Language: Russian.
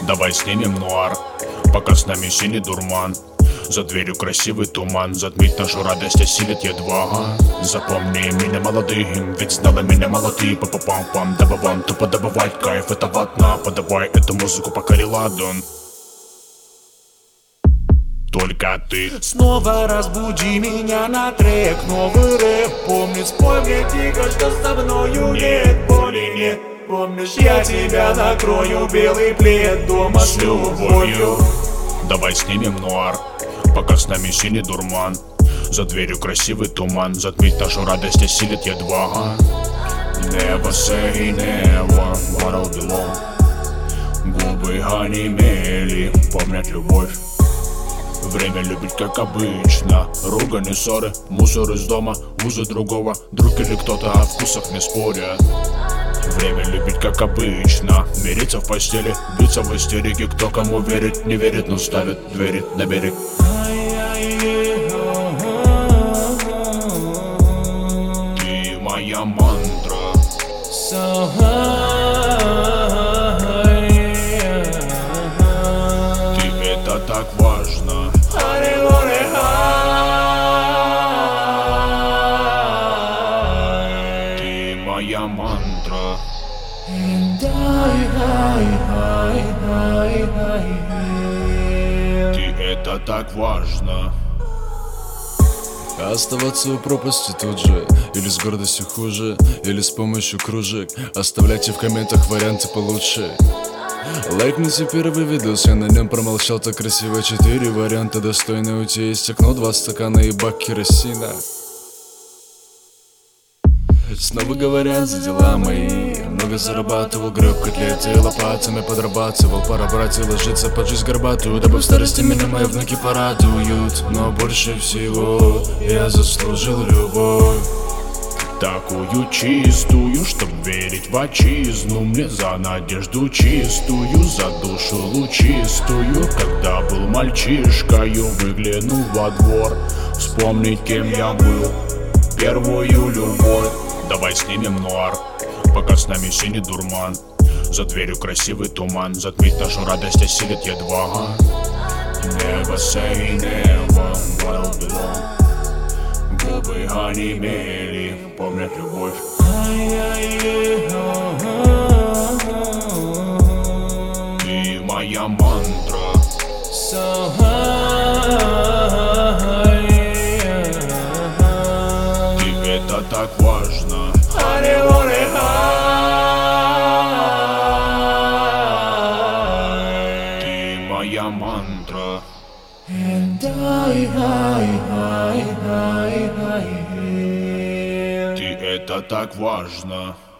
Давай снимем нуар, пока с нами синий дурман. За дверью красивый туман, затмить нашу радость осилит едва. Запомни меня молодым, ведь знала меня мало ты. Па-па-пам-пам, да-ба-бам, тупо добывать кайф, это ватна. Подавай эту музыку, пока реладон. Только ты. Снова разбуди меня на трек, новый рэп. Помни, спой мне тихо, что со мною нет боли, нет. Помнишь, я тебя накрою, белый плед дома с любовью. Давай снимем нуар, пока с нами синий дурман. За дверью красивый туман, затмить нашу радость осилит едва. Never say never, what all belong. Губы онемели, помнят любовь. Время любить как обычно. Ругань и ссоры, мусор из дома, узы другого. Друг или кто-то о вкусах не спорят. Время любить как обычно. Мириться в постели, биться в истерике. Кто кому верит, не верит, но ставит двери на берег. Ты моя мантра. Ты это так важно. Ты моя мантра. Ты это так важно. Оставаться у пропасти тут же, или с гордостью хуже, или с помощью кружек. Оставляйте в комментах варианты получше. Лайкните первый видос, я на нем промолчал так красиво. 4 варианта достойные уйти. Есть окно, 2 стакана и бак керосина. Снова говорят за дела мои. Много зарабатывал, греб котлеты, лопатами подрабатывал. Пора брать и ложиться под жизнь горбатую, дабы в старости меня мои внуки порадуют. Но больше всего я заслужил любовь. Такую чистую, чтоб верить в отчизну. Мне за надежду чистую, за душу лучистую. Когда был мальчишкою, выглянул во двор, вспомнить, кем я был, первую любовь. Давай снимем нуар, пока с нами синий дурман. За дверью красивый туман, затмить нашу радость осилит едва. Never say never, what all belong. Губы онемели, помнят любовь. Ты моя мантра. Ты это так важно. Ты моя мантра. Ты это так важно.